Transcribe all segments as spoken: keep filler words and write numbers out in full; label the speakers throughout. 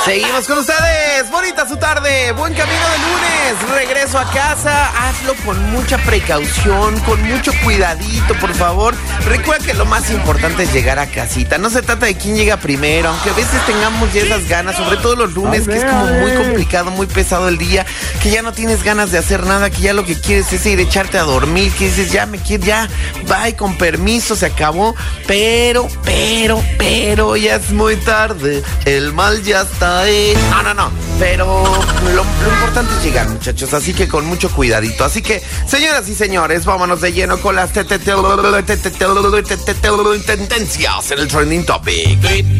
Speaker 1: Seguimos con ustedes, bonita su tarde, buen camino de lunes, regreso a casa, hazlo con mucha precaución, con mucho cuidadito, por favor. Recuerda que lo más importante es llegar a casita, no se trata de quién llega primero, aunque a veces tengamos ya esas ganas, sobre todo los lunes, que es como muy complicado, muy pesado el día, que ya no tienes ganas de hacer nada, que ya lo que quieres es ir a echarte a dormir, que dices, ya me quiero, ya, bye, con permiso, se acabó, pero, pero, pero, ya es muy tarde, el mal ya está. No, no, no, pero lo, lo importante es llegar, muchachos, así que con mucho cuidadito. Así que, señoras y señores, vámonos de lleno con las tendencias en el trending topic.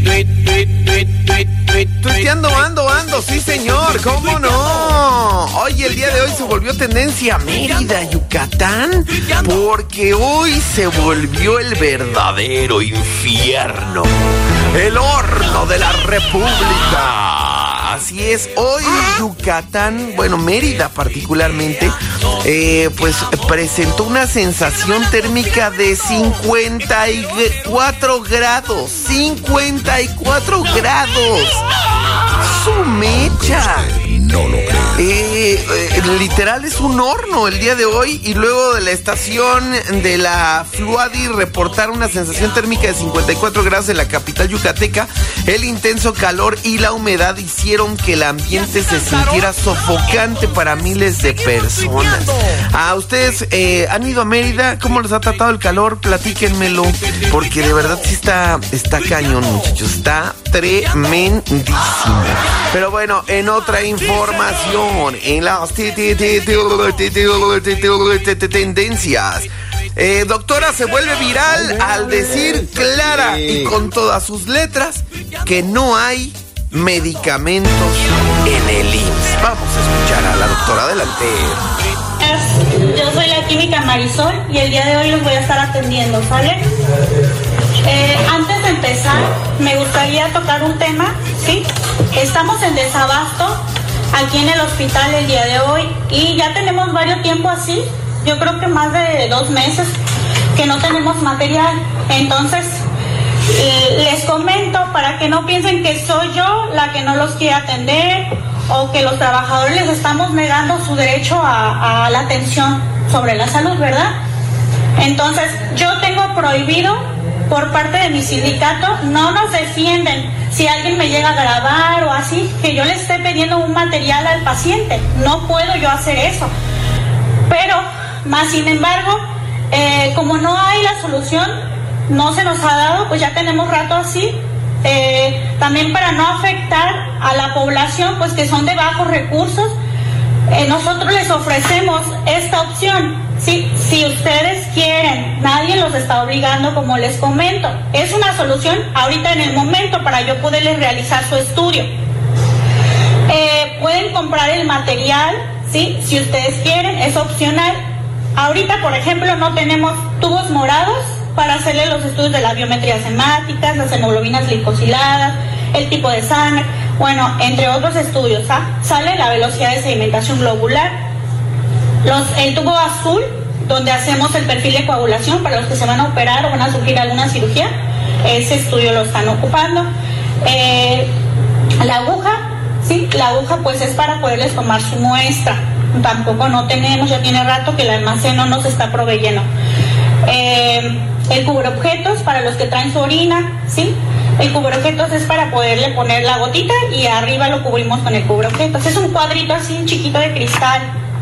Speaker 1: Tuiteando ando, ando, sí señor, ¿cómo no? Hoy, el día de hoy se volvió tendencia Mérida, Yucatán, porque hoy se volvió el verdadero infierno, el horno de la República. Así es, hoy Yucatán, bueno, Mérida particularmente, eh, pues presentó una sensación térmica de cincuenta y cuatro grados. cincuenta y cuatro grados. ¡Su mecha!
Speaker 2: No lo creo.
Speaker 1: Eh, eh, literal es un horno el día de hoy, y luego de la estación de la Fluadi reportar una sensación térmica de cincuenta y cuatro grados en la capital yucateca, el intenso calor y la humedad hicieron que el ambiente se sintiera sofocante para miles de personas. ¿A ustedes eh, han ido a Mérida? ¿Cómo les ha tratado el calor? Platíquenmelo, porque de verdad sí está, está cañón, muchachos, está tremendísimo. Pero bueno, en otra información, en las tendencias, eh, doctora se vuelve viral al decir clara y con todas sus letras que no hay medicamentos en el I M S S. Vamos a escuchar a la doctora, adelante.
Speaker 3: Yo soy la química Marisol y el día de hoy los voy a estar atendiendo, ¿sale? Eh, antes de empezar, me gustaría tocar un tema, ¿sí? Estamos en desabasto aquí en el hospital el día de hoy y ya tenemos varios tiempo así, yo creo que más de dos meses que no tenemos material. Entonces, eh, les comento para que no piensen que soy yo la que no los quiere atender o que los trabajadores les estamos negando su derecho a, a la atención sobre la salud, ¿verdad? Entonces, yo tengo prohibido por parte de mi sindicato, no nos defienden si alguien me llega a grabar o así, que yo le esté pidiendo un material al paciente. No puedo yo hacer eso. Pero, más sin embargo, eh, como no hay la solución, no se nos ha dado, pues ya tenemos rato así. Eh, también para no afectar a la población, pues que son de bajos recursos, eh, nosotros les ofrecemos esta opción. Sí, si ustedes quieren, nadie los está obligando, como les comento. Es una solución ahorita en el momento para yo poderles realizar su estudio. Eh, pueden comprar el material, sí, si ustedes quieren, es opcional. Ahorita, por ejemplo, no tenemos tubos morados para hacerle los estudios de las biometrías hemáticas, las hemoglobinas glicosiladas, el tipo de sangre, bueno, entre otros estudios, ¿ah? Sale la velocidad de sedimentación globular. Los, el tubo azul, donde hacemos el perfil de coagulación para los que se van a operar o van a sufrir alguna cirugía, ese estudio lo están ocupando. Eh, la aguja, sí, la aguja pues es para poderles tomar su muestra. Tampoco no tenemos, ya tiene rato que el almacén no nos está proveyendo. Eh, el cubreobjetos para los que traen su orina, sí. El cubreobjetos es para poderle poner la gotita y arriba lo cubrimos con el cubreobjetos. Es un cuadrito así chiquito de cristal.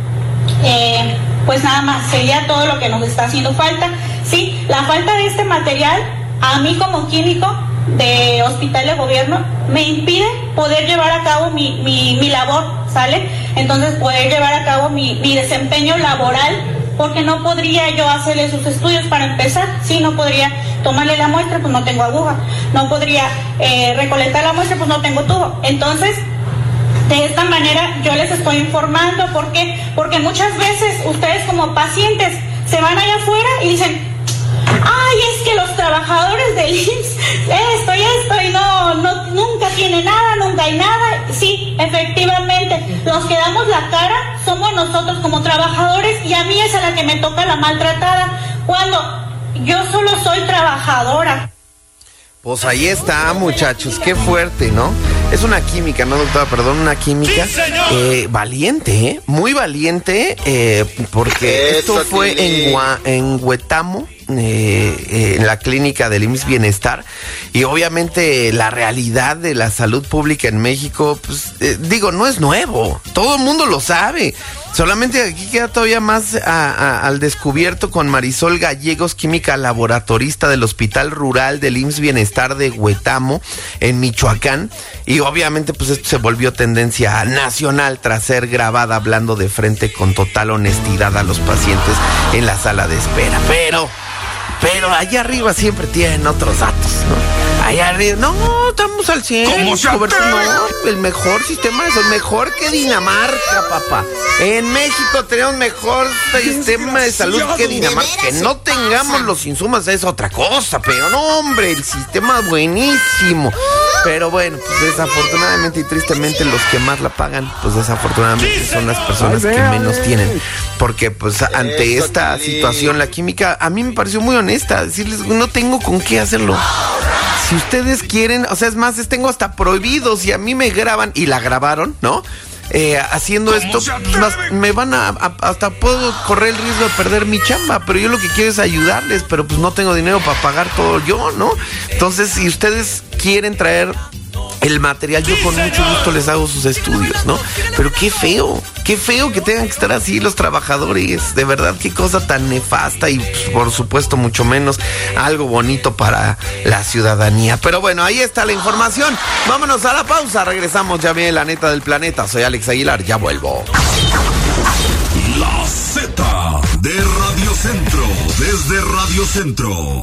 Speaker 3: Eh, pues nada más, sería todo lo que nos está haciendo falta. Sí, la falta de este material, a mí como químico de hospital de gobierno, me impide poder llevar a cabo mi, mi, mi labor, ¿sale? Entonces poder llevar a cabo mi, mi desempeño laboral, porque no podría yo hacerle sus estudios para empezar, sí, no podría tomarle la muestra, pues no tengo aguja, no podría eh, recolectar la muestra, pues no tengo tubo. Entonces, de esta manera yo les estoy informando. ¿Por qué? Porque muchas veces ustedes como pacientes se van allá afuera y dicen, ay, es que los trabajadores del I M S S, esto y esto, y no, no, nunca tiene nada, nunca hay nada. Sí, efectivamente, los que damos la cara somos nosotros como trabajadores, y a mí es a la que me toca la maltratada, cuando yo solo soy trabajadora.
Speaker 1: Pues ahí está, muchachos, qué fuerte, ¿no? Es una química, no doctora, perdón, una química
Speaker 2: ¡Sí, señor!
Speaker 1: eh, valiente, ¿eh? Muy valiente, eh, porque
Speaker 4: Eso,
Speaker 1: esto fue
Speaker 4: Tili.
Speaker 1: en, Gua- en Huetamo, eh, eh, en la clínica del I M S S Bienestar, y obviamente la realidad de la salud pública en México, pues eh, digo, no es nuevo, todo el mundo lo sabe. Solamente aquí queda todavía más a, a, al descubierto con Marisol Gallegos, química laboratorista del Hospital Rural del I M S S Bienestar de Huetamo, en Michoacán. Y obviamente pues esto se volvió tendencia nacional tras ser grabada hablando de frente con total honestidad a los pacientes en la sala de espera. Pero, pero allá arriba siempre tienen otros datos, ¿no? Allá arriba, no, estamos al cien.
Speaker 2: ¿Cómo se
Speaker 1: cobertura,
Speaker 2: atreve?
Speaker 1: no, el mejor sistema es el mejor que Dinamarca, papá. En México tenemos mejor sistema de salud que Dinamarca. Que no tengamos los insumos es otra cosa, pero no, hombre, el sistema es buenísimo. Pero bueno, pues desafortunadamente y tristemente los que más la pagan, pues desafortunadamente son las personas que menos tienen. Porque pues ante
Speaker 4: Eso,
Speaker 1: esta
Speaker 4: Tili.
Speaker 1: situación la química a mí me pareció muy honesta. Decirles, no tengo con qué hacerlo. Si ustedes quieren, o sea, es más, les tengo hasta prohibidos y a mí me graban y la grabaron, ¿no? Eh, haciendo
Speaker 2: ¿Cómo
Speaker 1: esto,
Speaker 2: se
Speaker 1: pues, más-
Speaker 2: atreven?
Speaker 1: me van a, a- hasta puedo correr el riesgo de perder mi chamba, pero yo lo que quiero es ayudarles, pero pues no tengo dinero para pagar todo yo, ¿no? Entonces, si ustedes quieren traer el material, yo con mucho gusto les hago sus estudios, ¿no? Pero qué feo, qué feo que tengan que estar así los trabajadores, de verdad, qué cosa tan nefasta y pues, por supuesto mucho menos algo bonito para la ciudadanía. Pero bueno, ahí está la información, vámonos a la pausa, regresamos, ya viene la neta del planeta, soy Alex Aguilar, ya vuelvo.
Speaker 2: La Z de Radio Centro, desde Radio Centro.